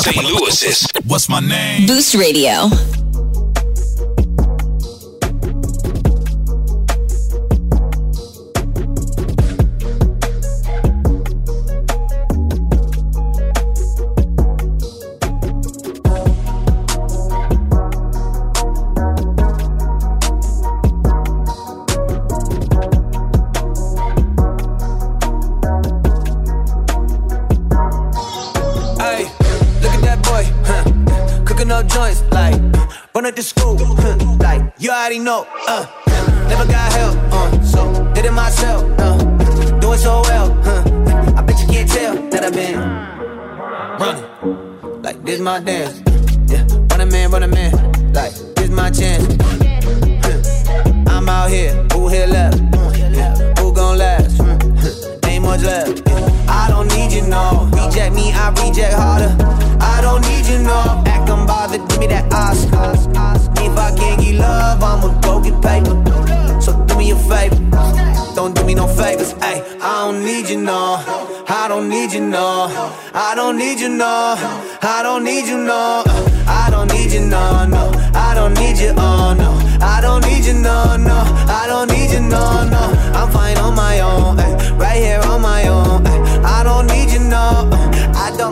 St. Louis's. What's my name? Boost Radio. At the school, like you already know, never got help, so did it myself, doing so well, I bet you can't tell that I've been running, like this my dance, yeah, run a man, like this my chance, I'm out here, who here left, who gon' last, ain't much left, I don't need you, no, reject me, I reject harder, I don't need you, no, act unbothered, give me that Oscar. If I can't get love, I'ma go get paper. So do me a favor, don't do me no favors. Ay, I don't need you, no. I don't need you, no. I don't need you, no. I don't need you, no. I don't need you, no, no. I don't need you, oh no. I don't need you, no, no. I don't need you, no, no. I'm fine on my own, ay, right here on my own. Ay, I don't need you, no. I don't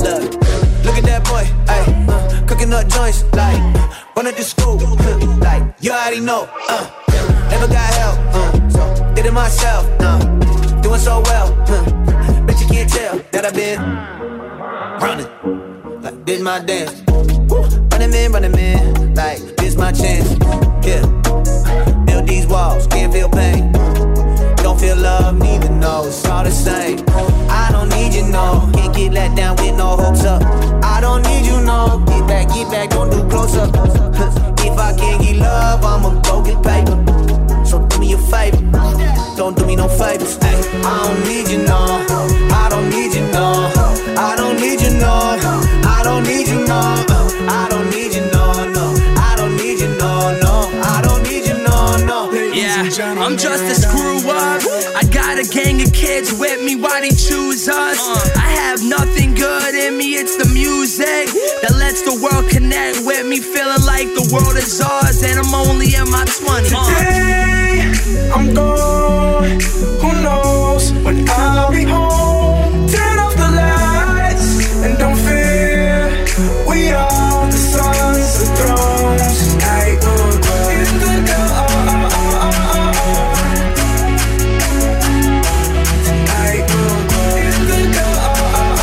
look at that boy, ay, cooking up joints like. Run at the school, like you already know, never got help, so did it myself, doing so well, bet you can't tell that I've been running, like this my dance, running man, like this my chance, yeah, build these walls, can't feel pain, don't feel love, neither, no, it's all the same, I don't need you, no, can't get let down with no hopes up, I don't need you, no, get back, don't do close up, if I can't get love, I'ma go get paper, so do me a favor, don't do me no favors, ay, I don't need you, no, I don't need you, no, I don't need you, no, I don't need you, no, I don't need you, no, no, I don't need you, no, no, I don't need you, no, no. Yeah, I'm just a screw up. I got a gang of kids with me, why they choose us? I have nothing good in me, it's the music that lets the world connect with me, feeling like the world is ours, and I'm only in my 20s. Today, I'm gone, who knows when I'll be home. Turn off the lights, and don't fear, we are the sons of thrones. Tonight we'll go in the dark. Tonight we'll go in the dark.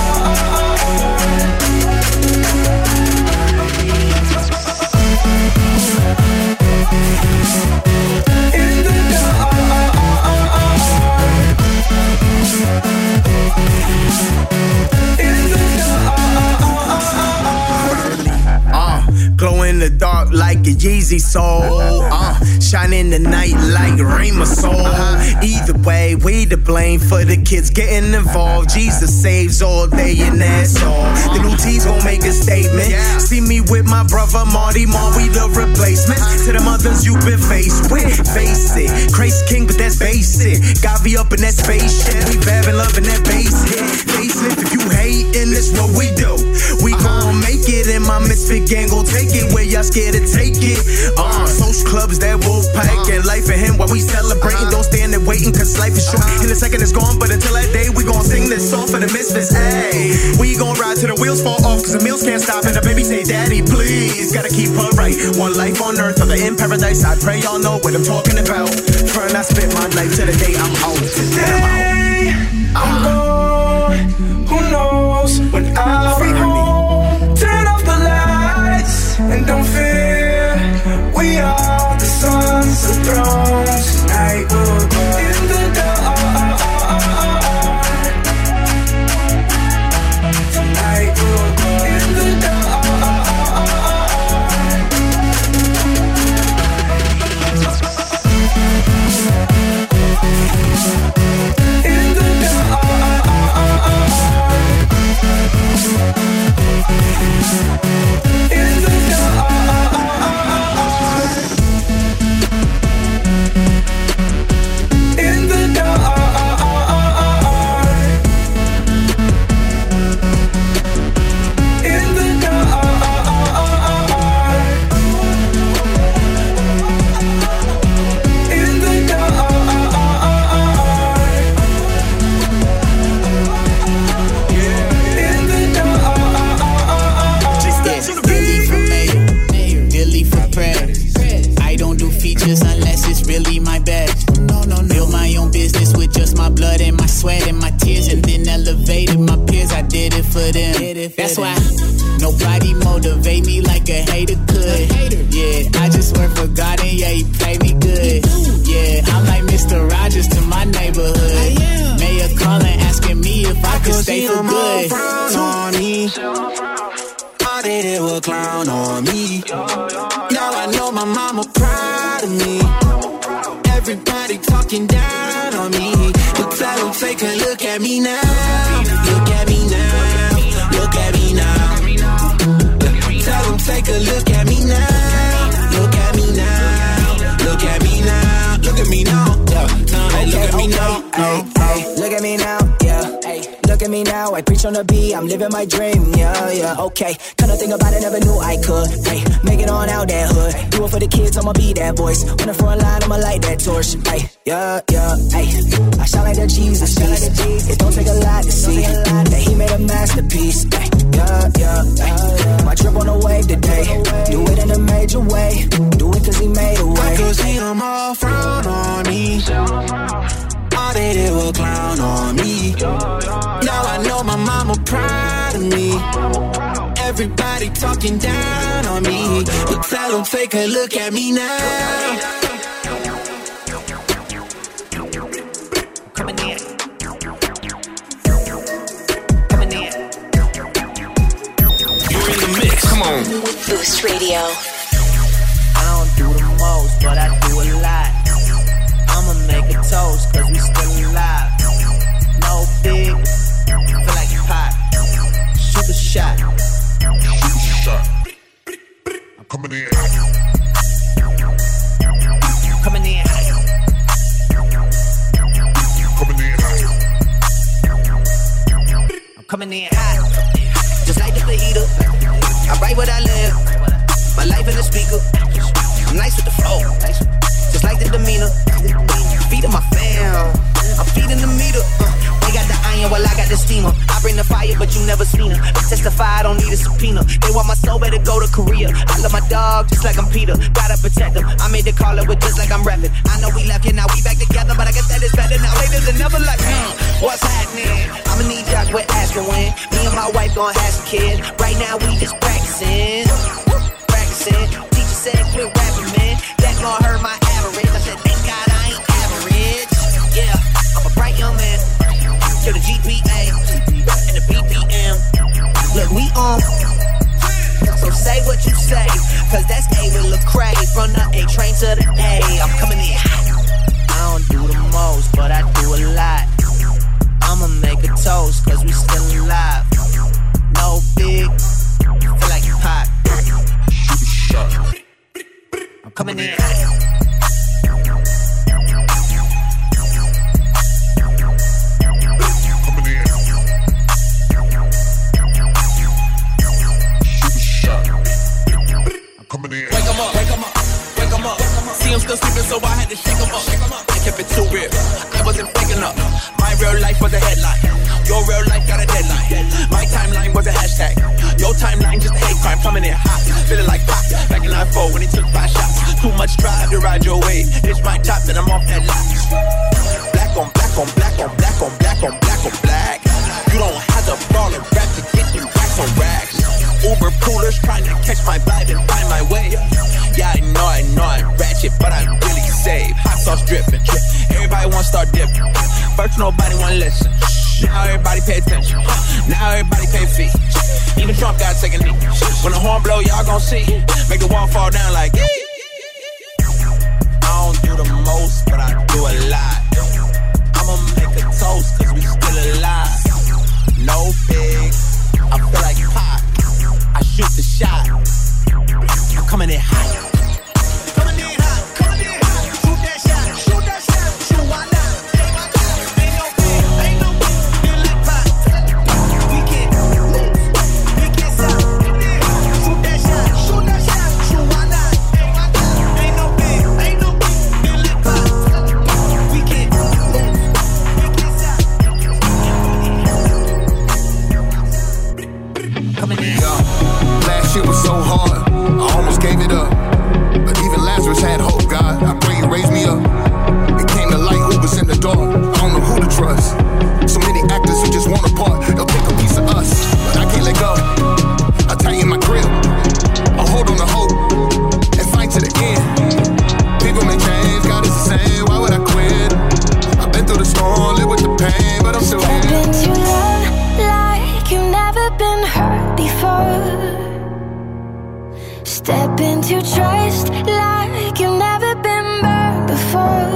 In the dark. Glow in the dark like a Yeezy soul. Shine in the night like Rama soul. Either way, we to blame for the kids getting involved. Jesus saves all day and that's all. The new T's gon' make a statement. See me with my brother Marty Mar, we the replacement. To the mothers you've been faced with. Face it, Christ King, but that's basic. Got me up in that spaceship. We babbing love in that bass hit. Facelift, if you hatin', that's what we do. We gon' make it in my misfit gang, gon' take it where y'all scared to take it. Social clubs, that wolf pack, and life for him while we celebrating. Don't stand and waiting, cause life is short. In a second it's gone, but until that day, we gon' sing this song for the misfits. Ayy, we gon' ride till the wheels fall off, cause the meals can't stop. And the baby say, Daddy, please, gotta keep her right. One life on earth, other in paradise. I pray y'all know what I'm talking about. Friend, I spent my life till the day I'm out. Today, I'm gone, who knows when I'll be home. Turn off the lights, and don't fear, we are the sons of thrones. Tonight we'll go in the dark. Tonight we'll go in the dark. for them. That's why nobody motivate me like a hater could. Yeah, I just work for God and yeah, he pay me good. Yeah, I'm like Mr. Rogers to my neighborhood. Mayor calling asking me if I could stay for good. On me. All they did was clown on me. Now I know my mama proud of me. Everybody talking down on me. But tell them take a look at me now. Look at me now. Look at me now. Tell them take a look at me now. Look at me now. Look at me now. Look at me now. Yeah. Look at me now. Look at me now. Yeah. Look at me now, I preach on the beat, I'm living my dream, yeah, okay. Kinda think about it, never knew I could, hey. Make it on out that hood, do it for the kids, I'ma be that voice. On the front line, I'ma light that torch, hey. Yeah, hey. I shine like the Jesus, it don't take a lot to see that he made a masterpiece, hey. Yeah. My trip on the wave today, do it in a major way, do it cause he made a way. I could see them all frown on me. All they did was clown on me. Now I know my mama proud of me. Everybody talking down on me. But tell them take a look at me now. Coming in. You're in the mix. Come on. Boost Radio. I don't do the most, but I do a lot. I'ma make a toast, cause we still alive. No big, feel like pop. Shoot a shot. I'm coming in. Coming in. Coming in. I'm coming in hot. Just like the fajita. I write what I live. My life in the speaker. I'm nice with the flow. Just like the demeanor. Feeding my fam. I'm feeding the meter. They got the iron while I got the steamer. I bring the fire, but you never seen her. They testify, I don't need a subpoena. They want my soul, better go to Korea. I love my dog, just like I'm Peter. Gotta protect them. I made the caller with just like I'm rapping. I know we left here, now we back together, but I guess that is better now. Later than never, like, what's happening? I'ma need y'all quit asking when. Me and my wife gon' have some kids. Right now, we just practicing. Teacher said quit rapping, man. That gon' hurt my average. I said, thank God I ain't average. Yeah, I'm a bright young man. To the GPA and the BPM. Look, we on. So say what you say, cause that's A with Lecrae. From the A train to the A, I'm coming in hot. I don't do the most, but I do a lot. I'ma make a toast, cause we still alive. No big, feel like pop. I'm coming in hot. See him still sleeping, so I had to shake him up. I kept it too real, I wasn't faking up. My real life was a headline, your real life got a deadline. My timeline was a hashtag, your timeline just a hate crime. Coming in hot, feeling like pop. Back in 9-4 when he took 5 shots. Too much drive to ride your wave. It's my top, then I'm off that lot. Black on black on black on black on black on black on black. You don't have to ball and rap to get them racks on racks. Uber poolers trying to catch my vibe and find my way. Yeah, I know I'm ratchet, but I'm really safe. Hot sauce dripping. Everybody wanna start dipping. First nobody wanna listen. Now everybody pay attention. Now everybody pay fee. Even Trump got taking knee. When the horn blow, y'all gon' see. Make the wall fall down like. I don't do the most, but I do a lot. I'ma make a toast, cause we still alive. No big, I feel like pop. I shoot the shot. I'm coming in hot. Coming in hot, coming in hot. Shoot that shot, shoot that shot. Shoot, why not? Ain't no big, feel like pop. We can't lose, we can't stop. Shoot that shot, shoot that shot. Shoot, why not? Ain't no big, feel like pop. We can't lose, we can't stop. Coming in. Last shit was so hard, I almost gave it up. But even Lazarus had hope, God. I pray you raise me up. It came to light who was in the dark. I don't know who to trust. So many actors who just want a part. They'll take a piece of us. But Step into trust like you've never been burned before.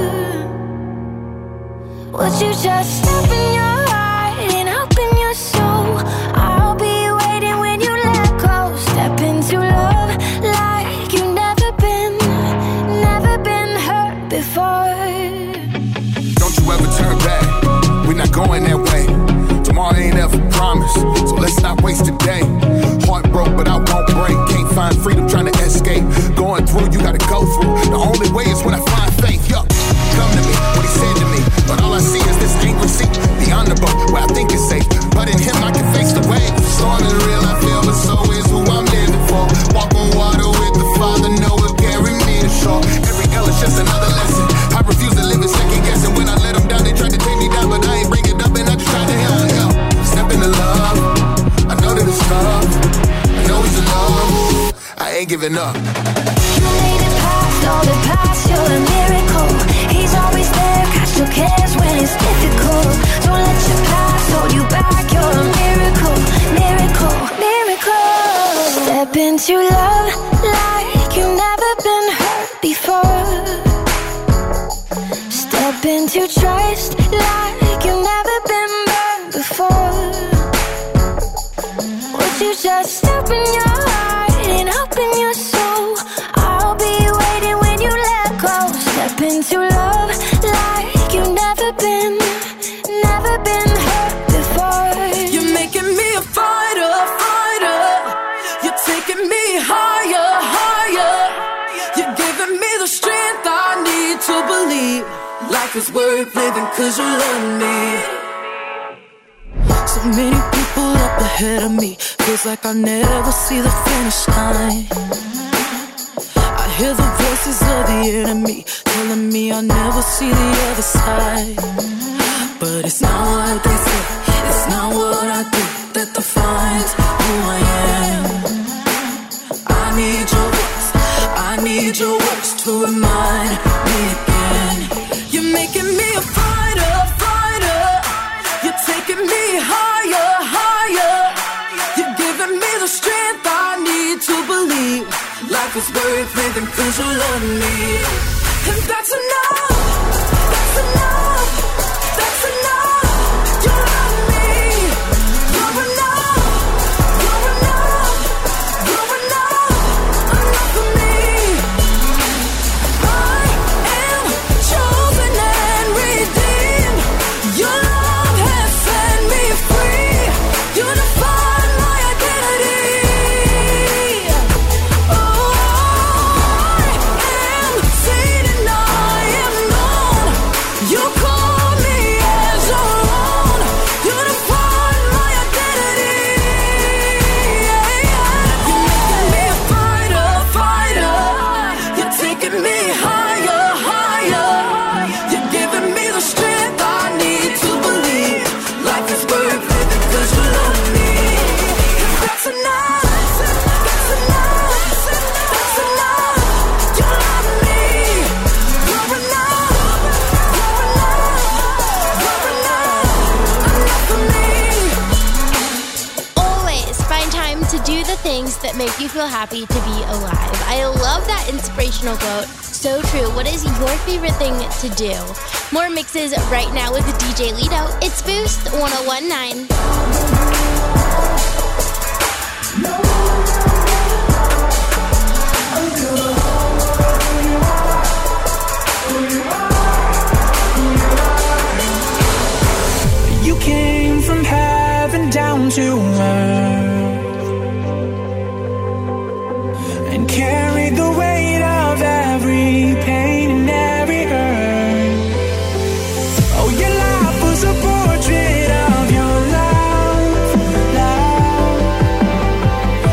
Would you just open your heart and open your soul? I'll be waiting when you let go. Step into love like you've never been hurt before. Don't you ever turn back, we're not going that way. Tomorrow ain't ever promised, so let's not waste a day. Heart broke, but I won't break. Can't find freedom trying to escape. Going through, you gotta go through. The only way is when I find faith. Yo, come to me, what he said to me. But all I see is this angry sea beyond the boat, where I think it's safe. But in him, I can face the wave. Storm is real, I feel, but so is who I'm living for. Walk on water with the Father, know it carry me to shore. Every L is just another lesson. I refuse to live in second guessing. When I let them down, they tried to take me down, but I ain't bring it up, and I just tried to help. Yo, step into love. I know that it's tough. I know he's in love. I ain't giving up. You made it past all the past, you're a miracle. He's always there, catch your cares when it's difficult. Don't let your past hold you back, you're a miracle, miracle, miracle. Step into love like you've never been hurt before. Step into trust like you've never been burned before. Would you just open your heart and open your soul? I'll be waiting when you let go. Step into love like you've never been hurt before. You're making me a fighter, fighter. You're taking me higher, higher. You're giving me the strength I need to believe life is worth living 'cause you love me. So many people up ahead of me, feels like I'll never see the finish line. I hear the voices of the enemy telling me I'll never see the other side. But it's not what they say, it's not what I do that defines who I am. I need your voice, I need your words to remind me again. You're making me a fighter, fighter. You're taking me higher, higher. You're giving me the strength I need to believe life is worth living 'cause you love me. And that's enough, that's enough, that's enough. You love me, you're enough, you're enough, you're enough, enough for me. I am chosen and redeemed. Your love has set me free. You define my identity. Oh, I am seen and I am known. You call me as your own. You define my identity. You're making me a fighter, fighter. You're taking me higher, higher. You're giving me the strength I need to believe life is worth living 'cause you love me. And that's enough, that's enough, that's enough. You love me, you're enough, you're enough, you're enough, enough for me. Always find time to do the things that make you feel happy to be alive. I love that inspirational quote. So true. What is your favorite thing to do? More mixes right now with DJ Lido. It's Boost 1019. You came from heaven down to earth and carried the weight of every pain and every hurt. Oh, your life was a portrait of your love, love.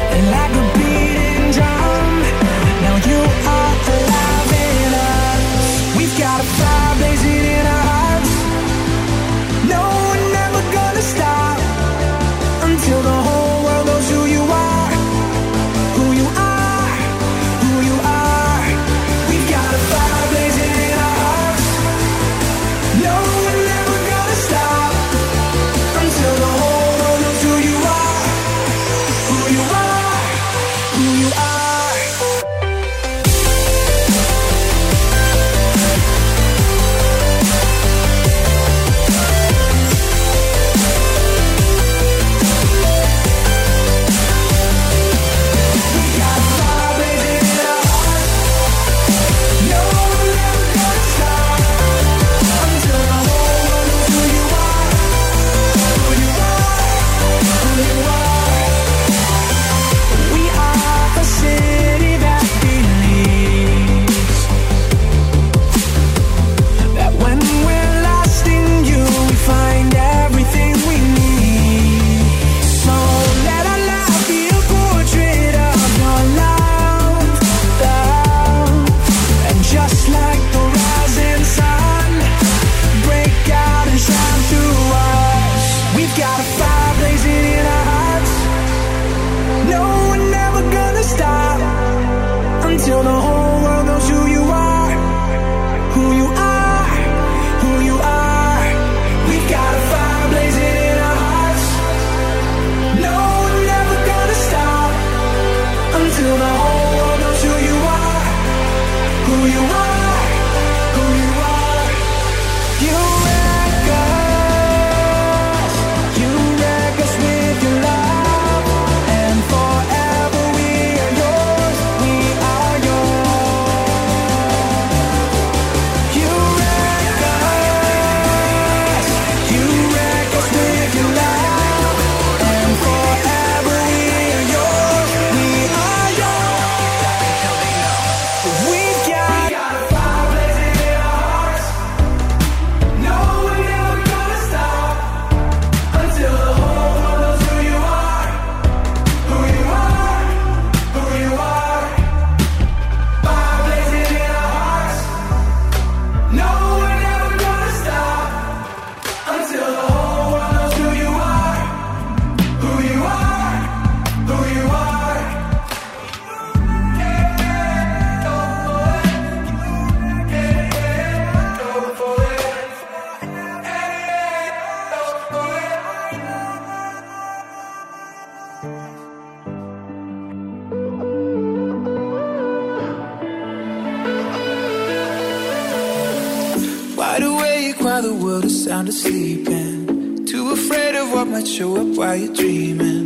sound asleeping. Too afraid of what might show up while you're dreaming.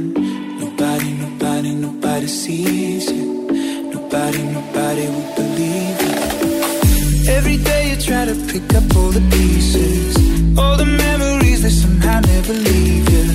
Nobody sees you. Nobody will believe you. Every day you try to pick up all the pieces, all the memories that somehow never leave you.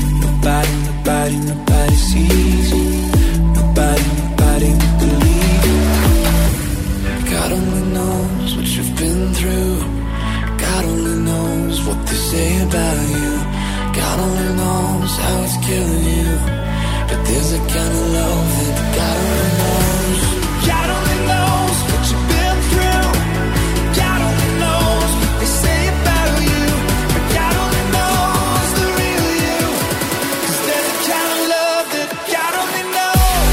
Nobody sees you. Nobody will believe you. God only knows what you've been through. God only knows what they say about you. God only knows how it's killing you. But there's a kind of love that God only knows. God only knows what you've been through. God only knows what they say about you. But God only knows the real you. 'Cause there's a kind of love that God only knows.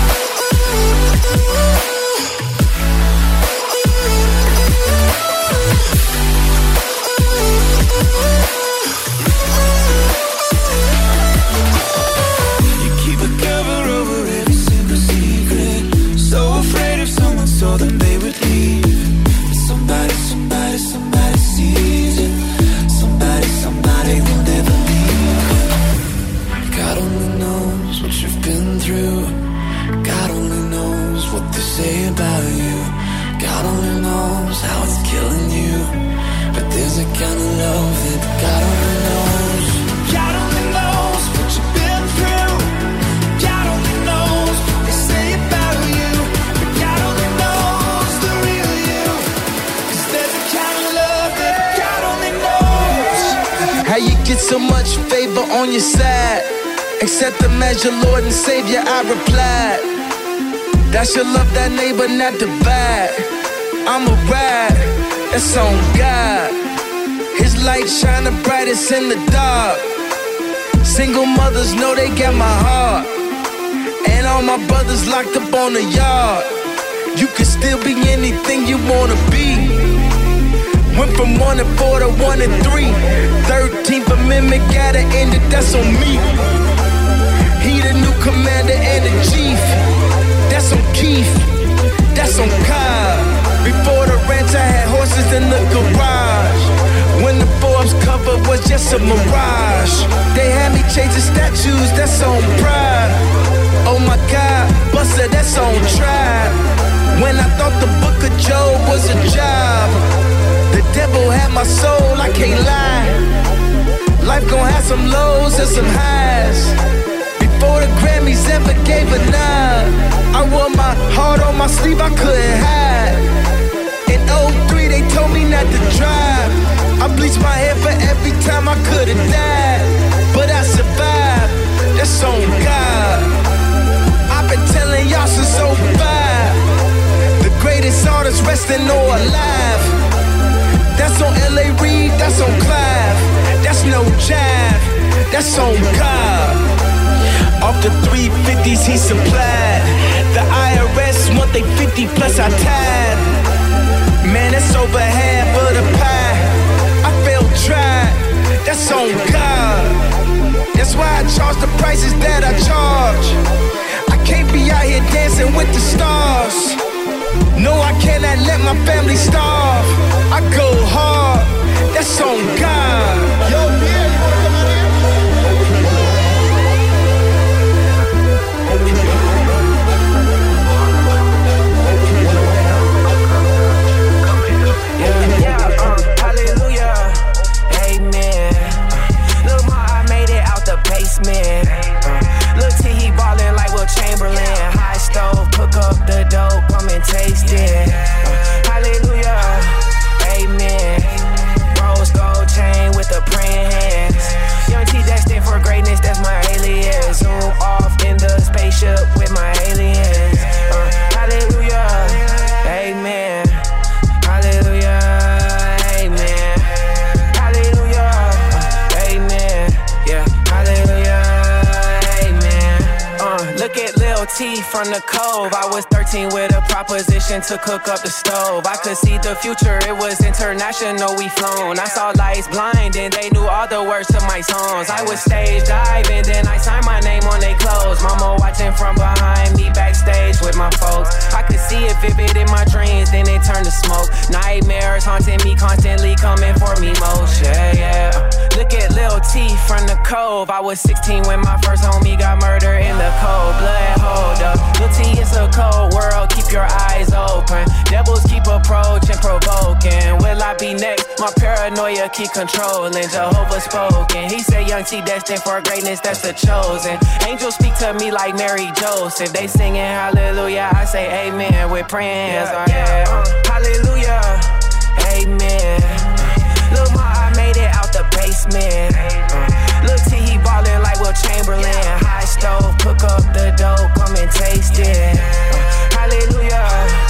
You keep a cover over every single secret. So afraid if someone saw them they would leave. But somebody sees you. Somebody will never leave. God only knows what you've been through. God only knows what they say about you. God only knows how it's killing you. But there's a kind of love that God only knows. God only knows what you've been through. God only knows what they say about you. But God only knows the real you. 'Cause there's a kind of love that God only knows. How you get so much favor on your side? Accept them as your Lord and Savior, I replied. That should love that neighbor, not divide. I'm a ride, that's on God. His light shine the brightest in the dark. Single mothers know they got my heart. And all my brothers locked up on the yard. You can still be anything you wanna be. Went from 1 to 4 to 1 to 3. 13th Amendment gotta end it, that's on me. He the new commander and the chief. That's on Keith, that's on Cobb. Before the ranch I had horses in the garage. When the Forbes cover was just a mirage. They had me chasing statues, that's on Pride. Oh my God, Buster, that's on Tribe. When I thought the book of Job was a job, the devil had my soul, I can't lie. Life gon' have some lows and some highs. Before the Grammys ever gave a nod, I wore my heart on my sleeve, I couldn't hide. In 03 they told me not to drive. I bleached my hair for every time I could've died. But I survived, that's on God. I've been telling y'all since 05. The greatest artist resting or alive. That's on L.A. Reid, that's on Clive. That's no jive, that's on God. Off the 350s he supplied. The IRS want they 50 plus I tied. Man, that's over half of the pie. I felt tried, that's on God. That's why I charge the prices that I charge. I can't be out here dancing with the stars. No, I cannot let my family starve. I go hard, that's on God. Yo, yeah, you wanna come out here? Hallelujah, amen. Look, Ma, I made it out the basement. Look, T, he ballin' like Will Chamberlain. High stove, cook up the dope, come and taste it. Hallelujah, amen. Rose gold chain with the praying hands. Young T destined for greatness, that's my alias. Zoom off in the spaceship with my aliens. Hallelujah, amen. Hallelujah, amen. Hallelujah, amen. Yeah, hallelujah, amen. Look at Lil T from the Cove. I was 13 with a proposition to cook up the stove. I could see the future, it was international, we flown. I saw lights blind and they knew all the words to my songs. I was stage diving, then I signed my name on their clothes. Mama watching from behind me backstage with my folks. I could see it vivid in my dreams, then it turned turn to smoke. Nightmares haunting me, constantly coming for me most. Yeah. Look at Lil T from the Cove. I was 16 when my first homie got murdered in the cold blood. Hold up, Lil T, it's a cold world. Keep your eyes open. Devils keep approaching, provoking. Will I be next? My paranoia keep controlling. Jehovah spoken. He said, Young T destined for greatness. That's the chosen. Angels speak to me like Mary Joseph. They singing hallelujah. I say amen with praying hands on head. Hallelujah. Amen. Look, ma, I made it out the basement. Look, T, he ballin' like Will Chamberlain. High stove, cook up the dough, come and taste it. Hallelujah.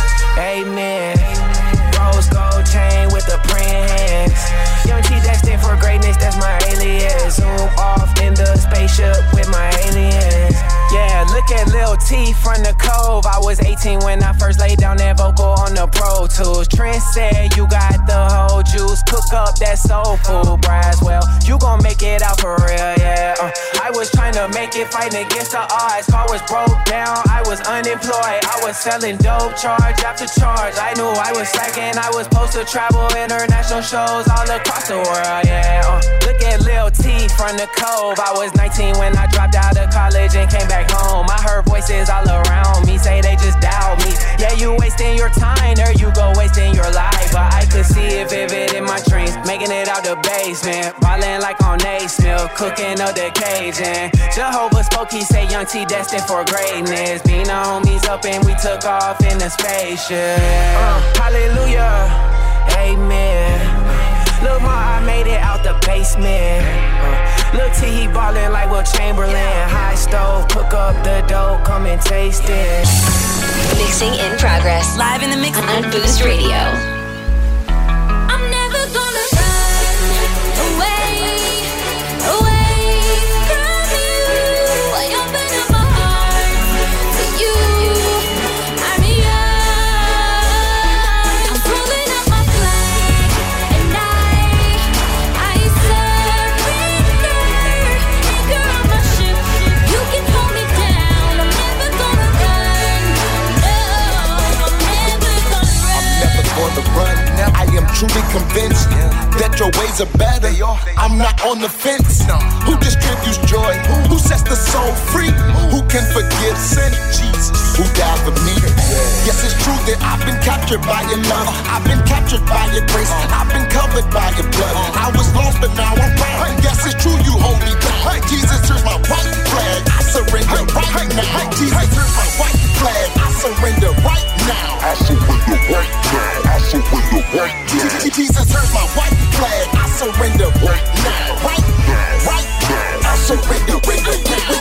Amen. Rose gold chain with the praying hands. Young T destined for greatness, that's my alias. Zoom off in the spaceship with my aliens. Yeah, look at Lil T from the Cove. I was 18 when I first laid down that vocal on the Pro Tools. Trent said you got the whole juice. Cook up that soul food, Braswell. You gon' make it out for real, yeah. I was trying to make it, fighting against the odds. Car was broke down, I was unemployed. I was selling dope, charge after charge. I knew I was slacking, I was supposed to travel international shows all across the world, yeah. Look at Lil T from the Cove. I was 19 when I dropped out of college and came back home. I heard voices all around me say they just doubt me. Yeah, you wasting your time, there you go wasting your life. But I could see it vivid in my dreams, making it out the basement, ballin' like on Naismith, cooking up the Cajun. Jehovah spoke, he said Young T destined for greatness. Being the homies up and we took off in the spaceship. Hallelujah, amen. Look, ma, I made it out the basement. Look, T, he ballin' like Will Chamberlain. High stove, cook up the dough, come and taste it. Mixing in progress, live in the mix on Boost Radio. I'm never gonna run away from you. I open up my heart to you. I'm young. I'm pulling up my flag and I surrender. Anchor on my ship, you can hold me down. I'm never gonna run. No, I'm never gonna run. I'm never gonna run. I am truly convinced that your ways are better. I'm not on the fence. Who distributes joy? Who sets the soul free? Who can forgive sin? Jesus. Who died for me? Yes, it's true that I've been captured by your love. I've been captured by your grace. I've been covered by your blood. I was lost, but now I'm found. Yes, it's true you hold me down. Jesus, here's my white flag. I surrender right now. Jesus, here's my white flag. I surrender right now. I surrender right now. I surrender right now. Jesus, here's my white flag. I surrender right now. Right now. Right now. I surrender right now.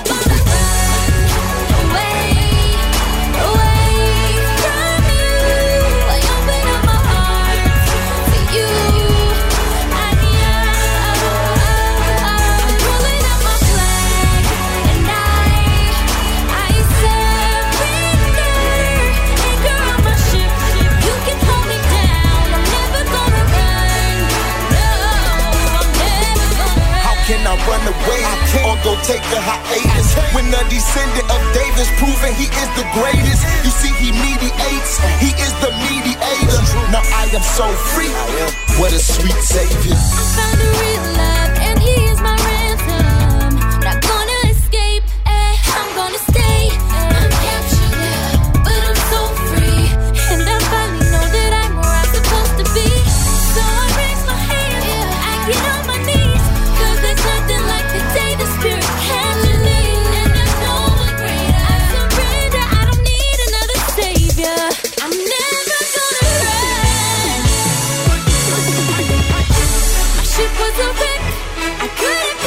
Run away or go take a hiatus. When the descendant of David's proven he is the greatest. You see, he mediates, he is the mediator. Now I am so free. What a sweet savior. I found a real love and he is my ransom. Not gonna escape, I'm gonna stay. I'm captured, but I'm so free. And I finally know that I'm where I'm supposed to be. So I raise my hand, I get on my knees. There's nothing like the day the Spirit captured me. And there's no one greater. I surrender, I don't need another savior. I'm never gonna run. My ship was a wreck, I couldn't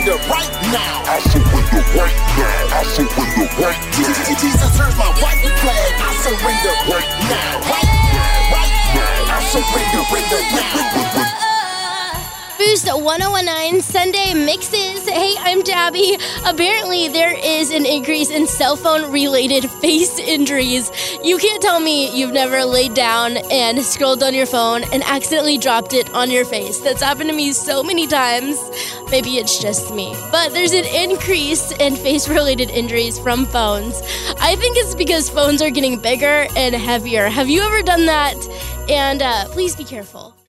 surrender right now. I surrender right now. I surrender right now. Jesus turns my white flag. I surrender right now. Right now. Right now. I surrender now. Boost 1019 Sunday Mixes. Hey, I'm Dabby. Apparently, there is an increase in cell phone related face injuries. You can't tell me you've never laid down and scrolled on your phone and accidentally dropped it on your face. That's happened to me so many times. Maybe it's just me. But there's an increase in face related injuries from phones. I think it's because phones are getting bigger and heavier. Have you ever done that? And please be careful.